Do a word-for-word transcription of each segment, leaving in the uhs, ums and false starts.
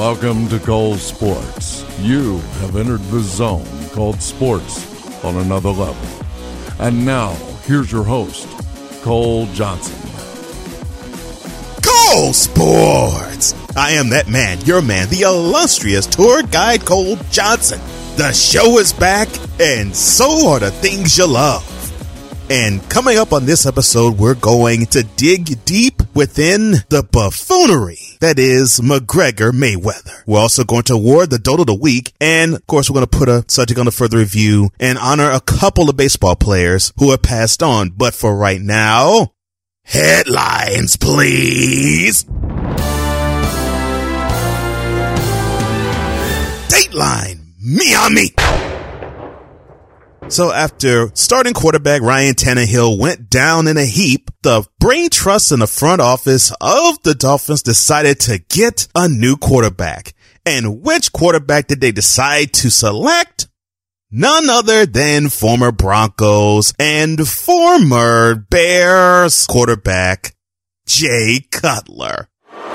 Welcome to Cole Sports. You have entered the zone called sports on another level. And now, here's your host, Cole Johnson. Cole Sports! I am that man, your man, the illustrious tour guide Cole Johnson. The show is back, and so are the things you love. And coming up on this episode, we're going to dig deep within the buffoonery that is McGregor Mayweather. We're also going to award the Dote of the Week, and of course, we're going to put a subject on the further review and honor a couple of baseball players who have passed on. But for right now, headlines, please. Dateline Miami. So after starting quarterback Ryan Tannehill went down in a heap, the brain trust in the front office of the Dolphins decided to get a new quarterback. And which quarterback did they decide to select? None other than former Broncos and former Bears quarterback Jay Cutler.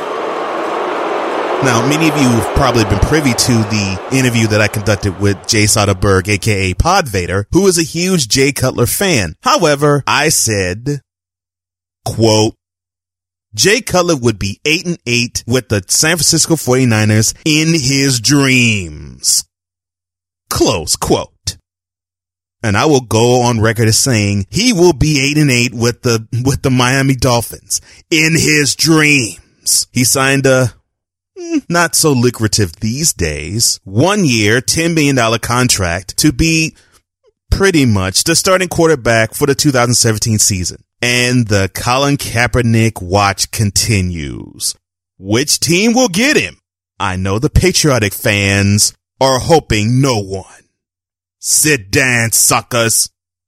Now, many of you have probably been privy to the interview that I conducted with Jay Soderberg, aka Pod Vader, who is a huge Jay Cutler fan. However, I said, quote, Jay Cutler would be eight and eight with the San Francisco forty-niners in his dreams. Close quote. And I will go on record as saying he will be eight and eight with the, with the Miami Dolphins in his dreams. He signed a not so lucrative these days, one year, ten million dollars contract to be pretty much the starting quarterback for the two thousand seventeen season. And the Colin Kaepernick watch continues. Which team will get him? I know the patriotic fans are hoping no one. Sit down, suckers.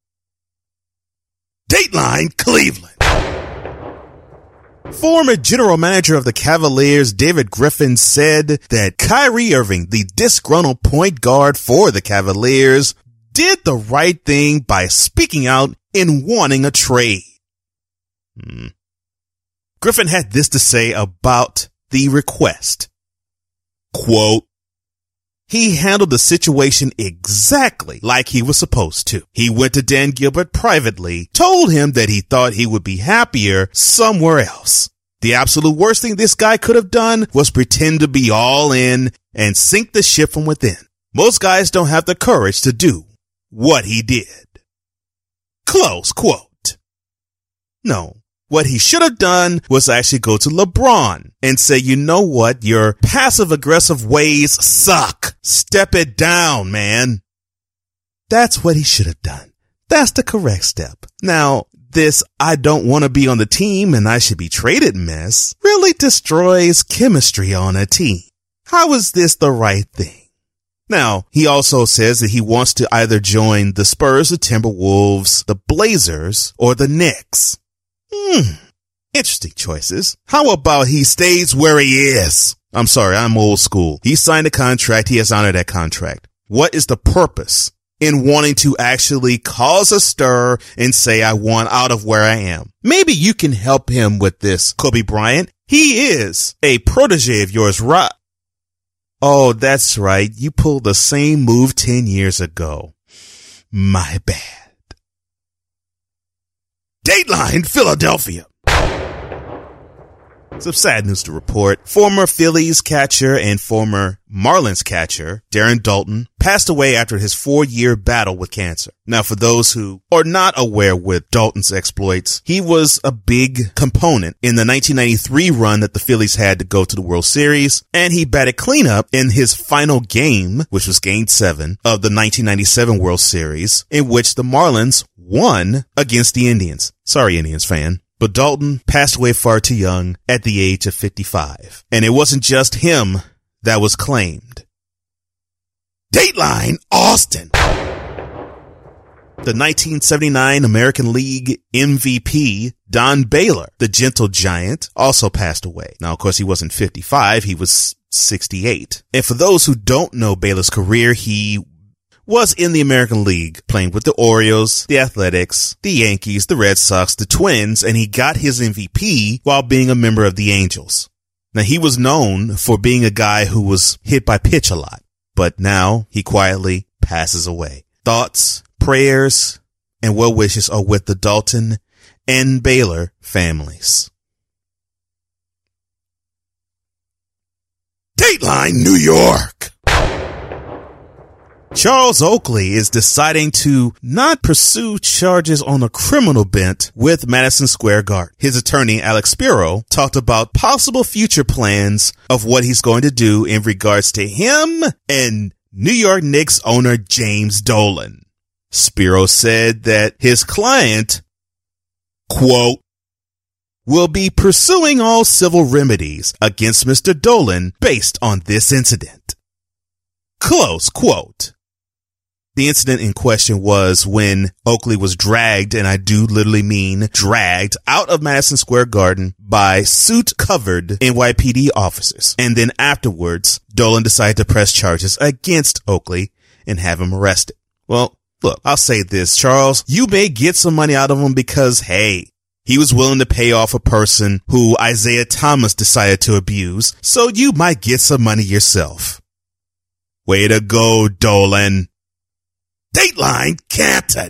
Dateline Cleveland. Former general manager of the Cavaliers, David Griffin, said that Kyrie Irving, the disgruntled point guard for the Cavaliers, did the right thing by speaking out in wanting a trade. Hmm. Griffin had this to say about the request. Quote, he handled the situation exactly like he was supposed to. He went to Dan Gilbert privately, told him that he thought he would be happier somewhere else. The absolute worst thing this guy could have done was pretend to be all in and sink the ship from within. Most guys don't have the courage to do what he did. Close quote. No. What he should have done was actually go to LeBron and say, you know what? Your passive aggressive ways suck. Step it down, man. That's what he should have done. That's the correct step. Now, this I don't want to be on the team and I should be traded mess really destroys chemistry on a team. How is this the right thing? Now, he also says that he wants to either join the Spurs, the Timberwolves, the Blazers, or the Knicks. Hmm. Interesting choices. How about he stays where he is? I'm sorry, I'm old school. He signed a contract. He has honored that contract. What is the purpose in wanting to actually cause a stir and say, I want out of where I am? Maybe you can help him with this, Kobe Bryant. He is a protege of yours, right? Oh, that's right. You pulled the same move ten years ago. My bad. Dateline Philadelphia. Some sad news to report. Former Phillies catcher and former Marlins catcher, Darren Daulton, passed away after his four-year battle with cancer. Now, for those who are not aware with Daulton's exploits, he was a big component in the nineteen ninety-three run that the Phillies had to go to the World Series, and he batted cleanup in his final game, which was Game seven of the nineteen ninety-seven World Series, in which the Marlins won against the Indians. Sorry, Indians fan. But Daulton passed away far too young at the age of fifty-five. And it wasn't just him that was claimed. Dateline Austin. The nineteen seventy-nine American League M V P, Don Baylor, the gentle giant, also passed away. Now, of course, he wasn't fifty-five. He was sixty-eight. And for those who don't know Baylor's career, he was in the American League, playing with the Orioles, the Athletics, the Yankees, the Red Sox, the Twins, and he got his M V P while being a member of the Angels. Now, he was known for being a guy who was hit by pitch a lot, but now he quietly passes away. Thoughts, prayers, and well wishes are with the Dalton and Baylor families. Dateline New York. Charles Oakley is deciding to not pursue charges on a criminal bent with Madison Square Garden. His attorney, Alex Spiro, talked about possible future plans of what he's going to do in regards to him and New York Knicks owner James Dolan. Spiro said that his client, quote, will be pursuing all civil remedies against Mister Dolan based on this incident. Close quote. The incident in question was when Oakley was dragged, and I do literally mean dragged, out of Madison Square Garden by suit-covered N Y P D officers. And then afterwards, Dolan decided to press charges against Oakley and have him arrested. Well, look, I'll say this, Charles, you may get some money out of him because, hey, he was willing to pay off a person who Isaiah Thomas decided to abuse, so you might get some money yourself. Way to go, Dolan. Dateline Canton.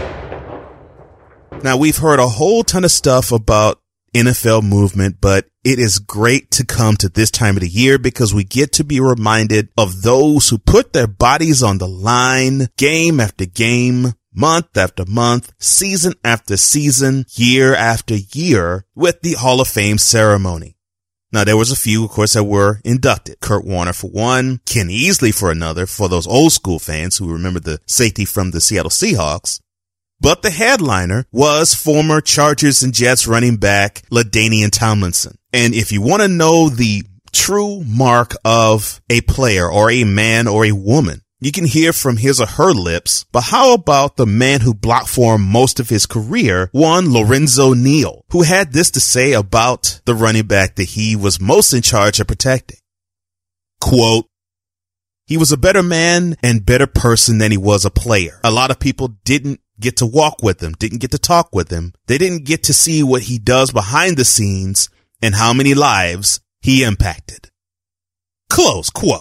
Now, we've heard a whole ton of stuff about N F L movement, but it is great to come to this time of the year because we get to be reminded of those who put their bodies on the line game after game, month after month, season after season, year after year with the Hall of Fame ceremony. Now, there was a few, of course, that were inducted. Kurt Warner for one, Ken Easley for another, for those old school fans who remember the safety from the Seattle Seahawks. But the headliner was former Chargers and Jets running back LaDainian Tomlinson. And if you want to know the true mark of a player or a man or a woman, you can hear from his or her lips, but how about the man who blocked for him most of his career, one Lorenzo Neal, who had this to say about the running back that he was most in charge of protecting. Quote, he was a better man and better person than he was a player. A lot of people didn't get to walk with him, didn't get to talk with him. They didn't get to see what he does behind the scenes and how many lives he impacted. Close quote.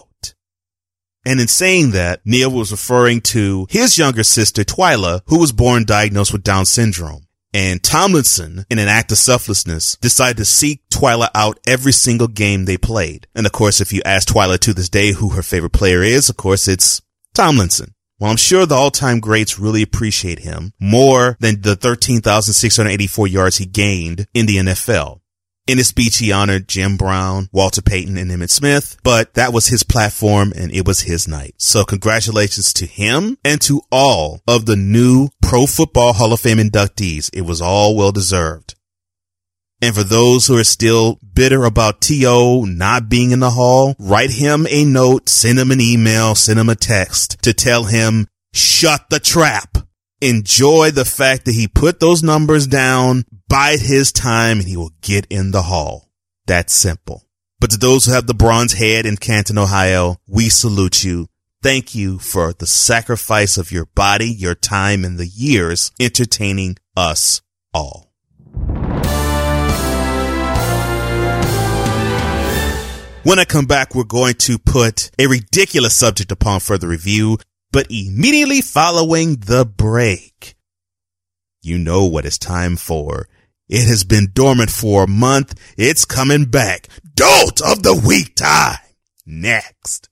And in saying that, Neal was referring to his younger sister, Twyla, who was born diagnosed with Down syndrome. And Tomlinson, in an act of selflessness, decided to seek Twyla out every single game they played. And of course, if you ask Twyla to this day who her favorite player is, of course, it's Tomlinson. Well, I'm sure the all-time greats really appreciate him more than the thirteen thousand six hundred eighty-four yards he gained in the N F L. In his speech, he honored Jim Brown, Walter Payton, and Emmitt Smith, but that was his platform and it was his night. So congratulations to him and to all of the new Pro Football Hall of Fame inductees. It was all well deserved. And for those who are still bitter about T O not being in the hall, write him a note, send him an email, send him a text to tell him, shut the trap. Enjoy the fact that he put those numbers down, bide his time, and he will get in the hall. That's simple. But to those who have the bronze head in Canton, Ohio, we salute you. Thank you for the sacrifice of your body, your time, and the years entertaining us all. When I come back, we're going to put a ridiculous subject upon further review, but immediately following the break, you know what it's time for. It has been dormant for a month. It's coming back. Dolt of the Week time. Next.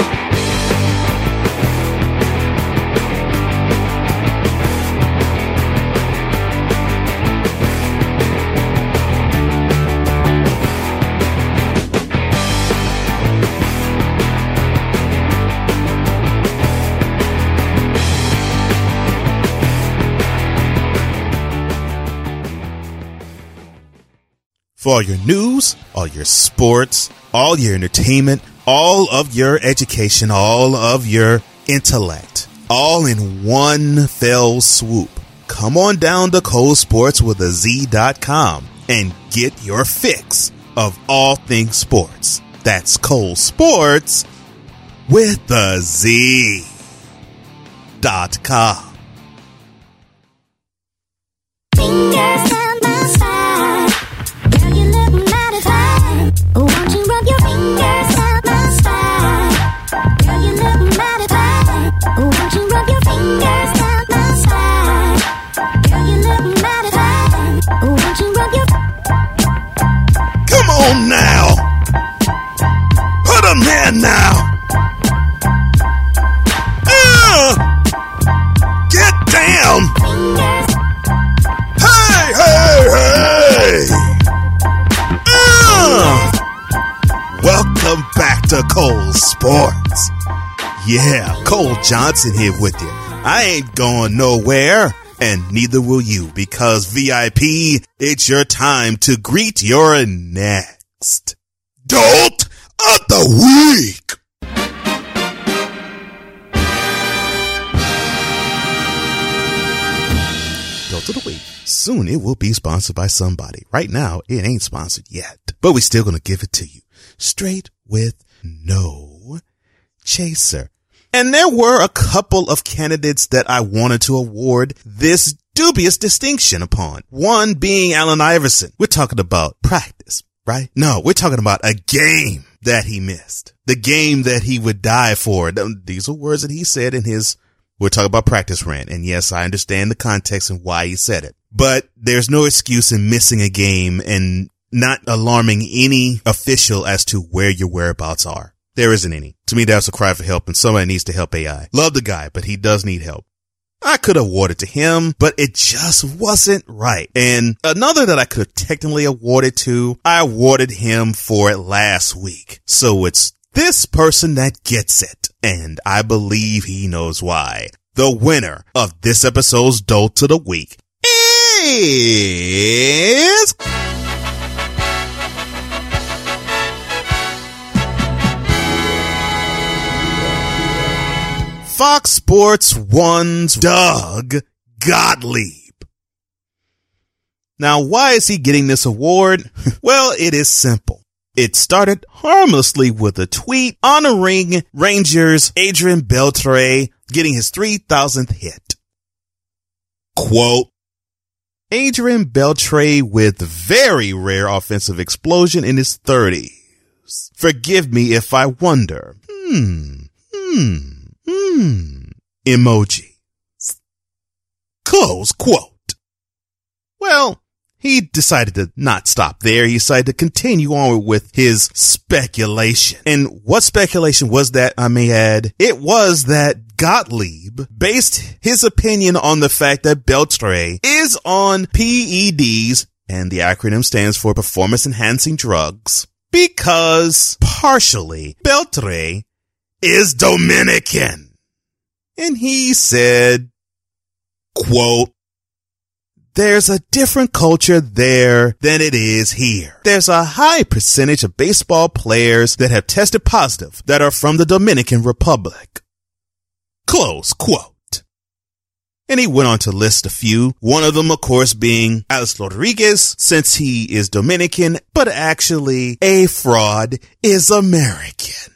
For all your news, all your sports, all your entertainment, all of your education, all of your intellect, all in one fell swoop. Come on down to Cole Sports with a Z dot com and get your fix of all things sports. That's Cole Sports with a Z dot com. Fingers down my side. Girl, you look mighty fine. Won't you Yeah, Cole Johnson here with you. I ain't going nowhere, and neither will you, because V I P, it's your time to greet your next Dolt of the Week. Dolt of the Week. Soon it will be sponsored by somebody. Right now, it ain't sponsored yet, but we still gonna give it to you straight with no chaser. And there were a couple of candidates that I wanted to award this dubious distinction upon. One being Allen Iverson. We're talking about practice, right? No, we're talking about a game that he missed. The game that he would die for. These are words that he said in his, we're talking about practice rant. And yes, I understand the context and why he said it. But there's no excuse in missing a game and not alarming any official as to where your whereabouts are. There isn't any. To me, that's a cry for help, and somebody needs to help A I. Love the guy, but he does need help. I could award it to him, but it just wasn't right. And another that I could technically award it to, I awarded him for it last week. So it's this person that gets it, and I believe he knows why. The winner of this episode's Dolt of the Week is... Fox Sports one's Doug Gottlieb. Now, why is he getting this award? Well, it is simple. It started harmlessly with a tweet honoring Rangers Adrian Beltre getting his three thousandth hit. Quote, Adrian Beltre with very rare offensive explosion in his thirties. Forgive me if I wonder. Hmm, hmm. Hmm. Emojis. Close quote. Well, he decided to not stop there. He decided to continue on with his speculation. And what speculation was that, I may add? It was that Gottlieb based his opinion on the fact that Beltre is on P E Ds, and the acronym stands for performance enhancing drugs, because partially Beltre is Dominican. And he said, quote, there's a different culture there than it is here. There's a high percentage of baseball players that have tested positive that are from the Dominican Republic. Close quote. And he went on to list a few, one of them, of course, being Alex Rodriguez, since he is Dominican, but actually a fraud is American.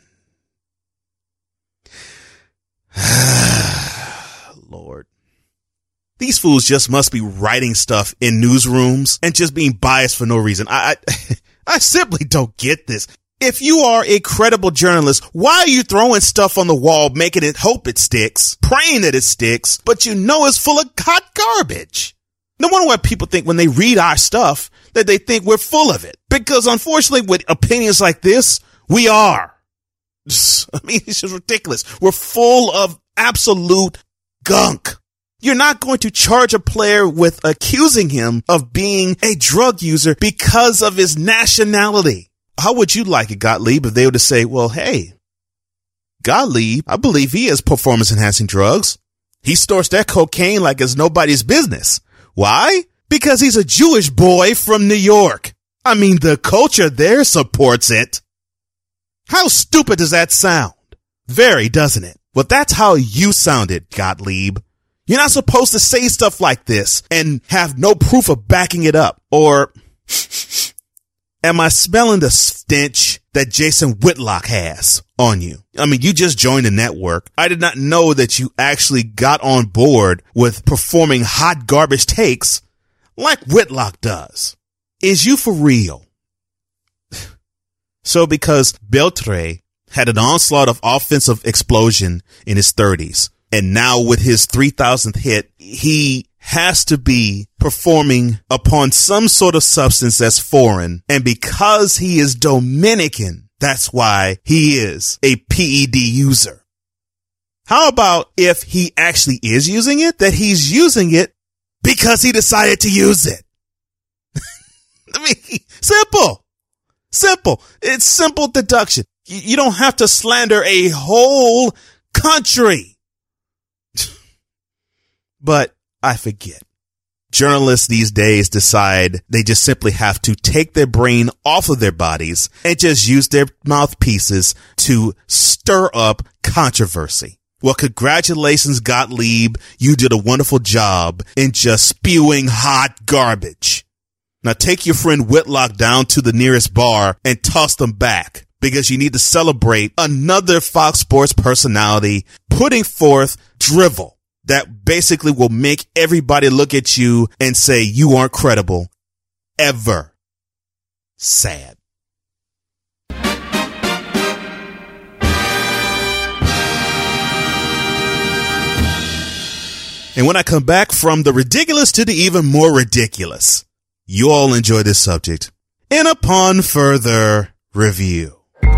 Lord. These fools just must be writing stuff in newsrooms and just being biased for no reason. I, I, I simply don't get this. If you are a credible journalist, why are you throwing stuff on the wall, making it hope it sticks, praying that it sticks, but you know it's full of hot garbage? No wonder why people think when they read our stuff that they think we're full of it. Because unfortunately, with opinions like this, we are. I mean, it's just ridiculous. We're full of absolute gunk. You're not going to charge a player with accusing him of being a drug user because of his nationality. How would you like it, Gottlieb, if they were to say, well, hey, Gottlieb, I believe he has performance enhancing drugs. He stores that cocaine like it's nobody's business. Why? Because he's a Jewish boy from New York. I mean, the culture there supports it. How stupid does that sound? Very, doesn't it? Well, that's how you sounded, Gottlieb. You're not supposed to say stuff like this and have no proof of backing it up. Or am I smelling the stench that Jason Whitlock has on you? I mean, you just joined the network. I did not know that you actually got on board with performing hot garbage takes like Whitlock does. Is you for real? So because Beltre had an onslaught of offensive explosion in his thirties, and now with his three thousandth hit, he has to be performing upon some sort of substance that's foreign. And because he is Dominican, that's why he is a P E D user. How about if he actually is using it, that he's using it because he decided to use it? I mean, simple, simple. It's simple deduction. You don't have to slander a whole country. But I forget. Journalists these days decide they just simply have to take their brain off of their bodies and just use their mouthpieces to stir up controversy. Well, congratulations, Gottlieb. You did a wonderful job in just spewing hot garbage. Now take your friend Whitlock down to the nearest bar and toss them back, because you need to celebrate another Fox Sports personality putting forth drivel that basically will make everybody look at you and say you aren't credible ever. Sad. And when I come back from the ridiculous to the even more ridiculous, you all enjoy this subject. And upon further review.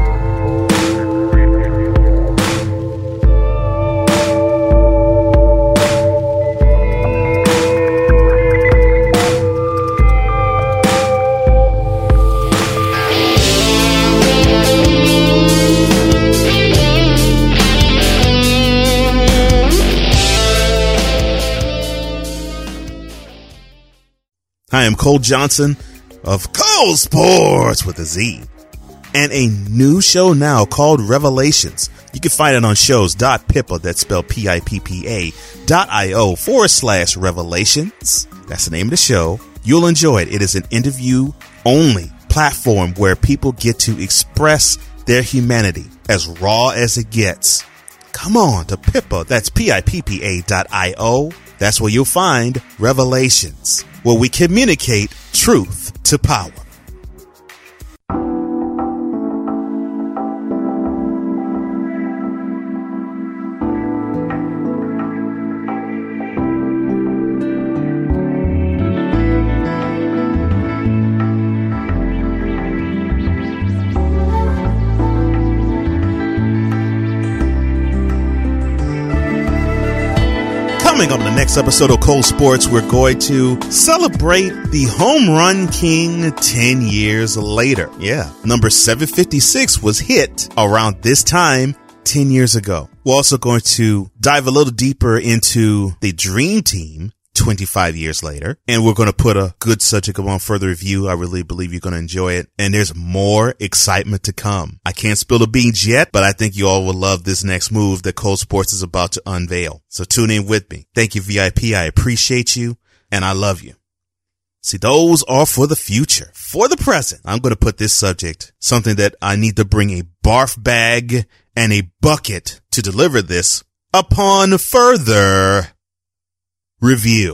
I am Cole Johnson of Cole Sports with a Z, and a new show now called Revelations. You can find it on shows.pippa, that's spelled P I P P A, dot I-O forward slash Revelations. That's the name of the show. You'll enjoy it. It is an interview only platform where people get to express their humanity as raw as it gets. Come on to Pippa, that's P I P P A dot I-O. That's where you'll find Revelations, where we communicate truth to power. Coming on the next episode of Cole Sports, we're going to celebrate the Home Run King ten years later. Yeah, number seven fifty-six was hit around this time ten years ago. We're also going to dive a little deeper into the Dream Team twenty-five years later, and we're going to put a good subject on further review. I really believe you're going to enjoy it, and there's more excitement to come. I can't spill the beans yet, but I think you all will love this next move that Cole Sports is about to unveil. So tune in with me. Thank you, V I P. I appreciate you, and I love you. See, those are for the future. For the present, I'm going to put this subject, something that I need to bring a barf bag and a bucket to deliver this, upon further review.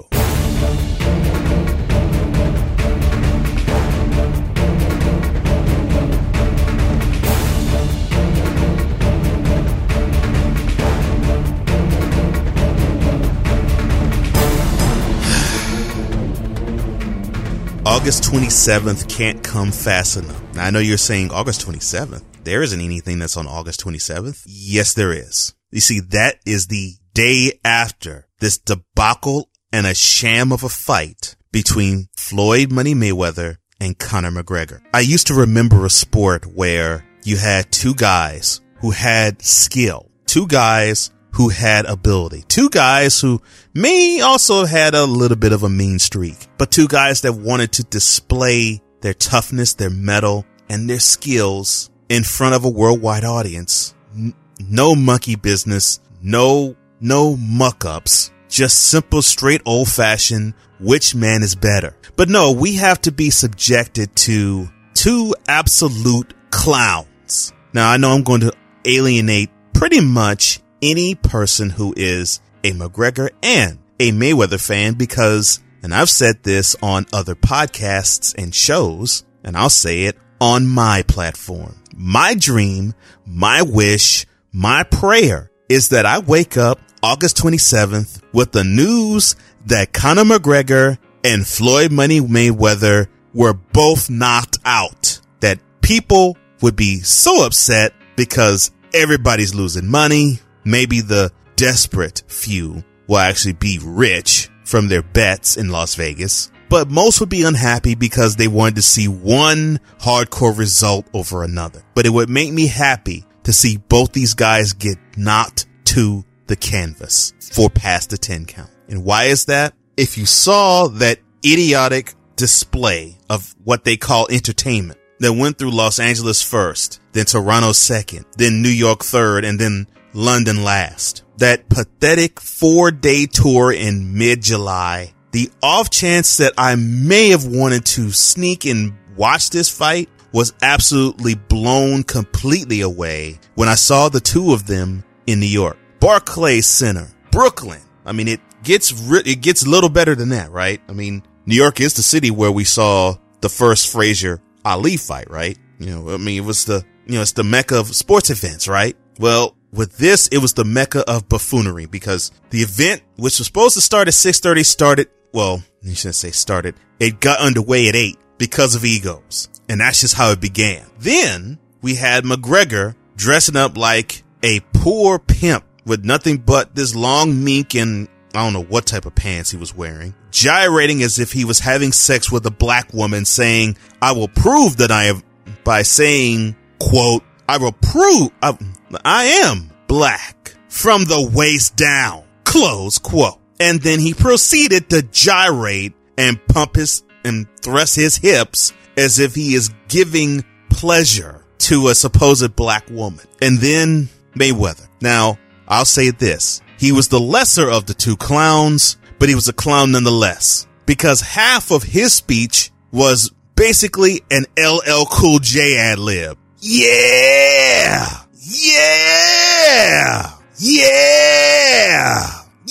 August twenty-seventh can't come fast enough. Now, I know you're saying August twenty-seventh. There isn't anything that's on August twenty-seventh. Yes, there is. You see, that is the day after this debacle and a sham of a fight between Floyd Money Mayweather and Conor McGregor. I used to remember a sport where you had two guys who had skill, two guys who had ability, two guys who may also have had a little bit of a mean streak, but two guys that wanted to display their toughness, their mettle, and their skills in front of a worldwide audience. N- no monkey business, no No muck-ups, just simple, straight, old-fashioned, which man is better. But no, we have to be subjected to two absolute clowns. Now, I know I'm going to alienate pretty much any person who is a McGregor and a Mayweather fan because, and I've said this on other podcasts and shows, and I'll say it on my platform. My dream, my wish, my prayer is that I wake up August twenty-seventh with the news that Conor McGregor and Floyd Money Mayweather were both knocked out. That people would be so upset because everybody's losing money. Maybe the desperate few will actually be rich from their bets in Las Vegas. But most would be unhappy because they wanted to see one hardcore result over another. But it would make me happy to see both these guys get knocked to to the canvas for past the ten count. And why is that? If you saw that idiotic display of what they call entertainment that went through Los Angeles first, then Toronto second, then New York third, and then London last, that pathetic four-day tour in mid-July, the off chance that I may have wanted to sneak and watch this fight was absolutely blown completely away when I saw the two of them in New York. Barclays Center, Brooklyn. I mean, it gets re- it gets a little better than that, right? I mean, New York is the city where we saw the first Frazier Ali fight, right? You know, I mean, it was the, you know, it's the mecca of sports events, right? Well, with this, it was the mecca of buffoonery because the event, which was supposed to start at six thirty, started, well, you shouldn't say started. It got underway at eight because of egos. And that's just how it began. Then we had McGregor dressing up like a poor pimp with nothing but this long mink and I don't know what type of pants he was wearing, gyrating as if he was having sex with a black woman, saying, I will prove that I am, by saying, quote, I will prove I, I am black from the waist down, close quote. And then he proceeded to gyrate and pump his and thrust his hips as if he is giving pleasure to a supposed black woman. And then Mayweather. Now, I'll say this. He was the lesser of the two clowns, but he was a clown nonetheless, because half of his speech was basically an L L Cool J ad lib. Yeah! Yeah! Yeah!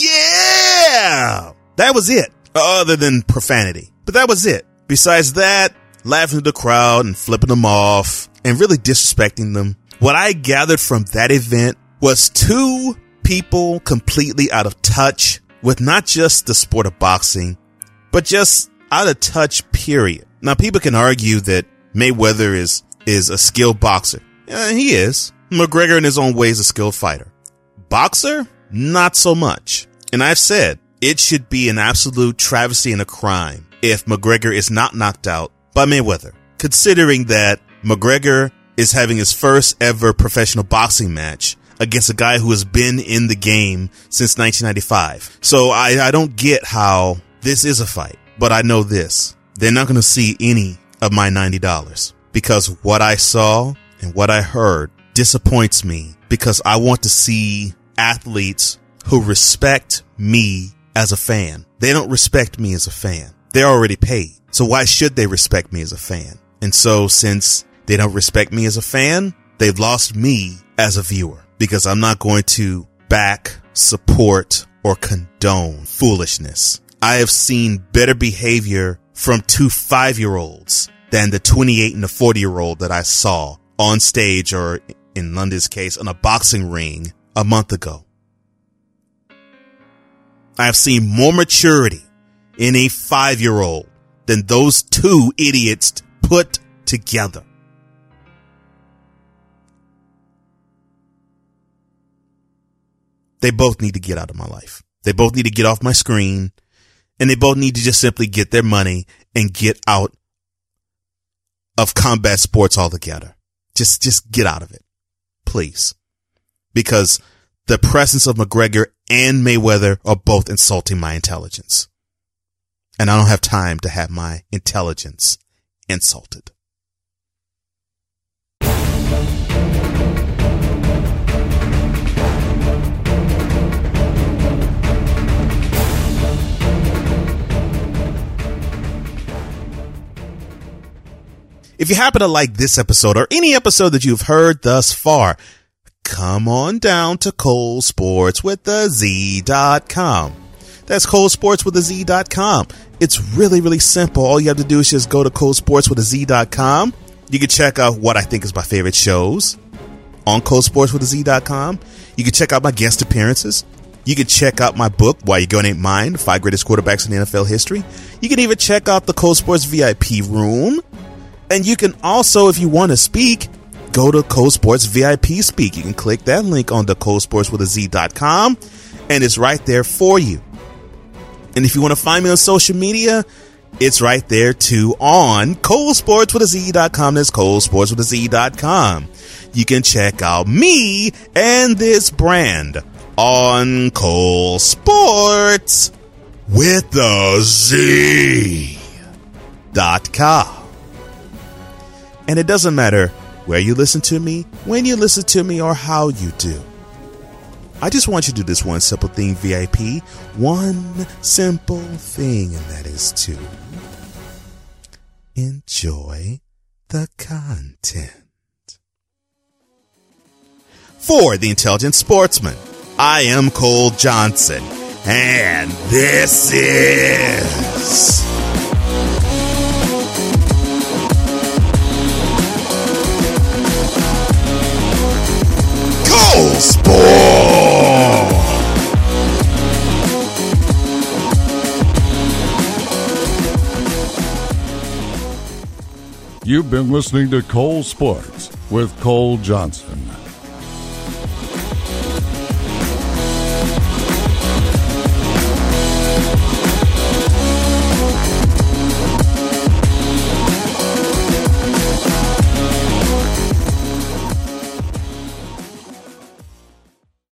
Yeah! That was it, other than profanity. But that was it. Besides that, laughing at the crowd and flipping them off and really disrespecting them. What I gathered from that event was two people completely out of touch with not just the sport of boxing, but just out of touch, period. Now, people can argue that Mayweather is, is a skilled boxer. Yeah, he is. McGregor in his own way is a skilled fighter. Boxer? Not so much. And I've said it should be an absolute travesty and a crime if McGregor is not knocked out by Mayweather, considering that McGregor is having his first ever professional boxing match against a guy who has been in the game since nineteen ninety-five. So I, I don't get how this is a fight, but I know this. They're not going to see any of my ninety dollars because what I saw and what I heard disappoints me, because I want to see athletes who respect me as a fan. They don't respect me as a fan. They're already paid. So why should they respect me as a fan? And so since they don't respect me as a fan, they've lost me as a viewer, because I'm not going to back, support, or condone foolishness. I have seen better behavior from two five-year-olds than the twenty-eight and the forty-year-old that I saw on stage, or in London's case, on a boxing ring a month ago. I have seen more maturity in a five-year-old than those two idiots put together. They both need to get out of my life. They both need to get off my screen, and they both need to just simply get their money and get out of combat sports altogether. Just, just get out of it, please. Because the presence of McGregor and Mayweather are both insulting my intelligence. And I don't have time to have my intelligence insulted. If you happen to like this episode or any episode that you've heard thus far, come on down to Cole Sports with the Z dot com. That's Cole Sports with the Z dot com. It's really, really simple. All you have to do is just go to Cole Sports with the Z dot com. You can check out what I think is my favorite shows on Cole Sports with the Z dot com. You can check out my guest appearances. You can check out my book, Why Your Gun Ain't Mine, the Five Greatest Quarterbacks in N F L History. You can even check out the Cole Sports V I P room. And you can also, if you want to speak, go to Cole Sports V I P Speak. You can click that link on the Cole Sports with a Z dot com, and it's right there for you. And if you want to find me on social media, it's right there too on Cole Sports with a Z dot com. That's Cole Sports with a Z dot com. You can check out me and this brand on Cole Sports with the Z dot com. And it doesn't matter where you listen to me, when you listen to me, or how you do. I just want you to do this one simple thing, V I P. One simple thing, and that is to enjoy the content. For the Intelligent Sportsman, I am Cole Johnson, and this is Cole Sports. You've been listening to Cole Sports with Cole Johnson.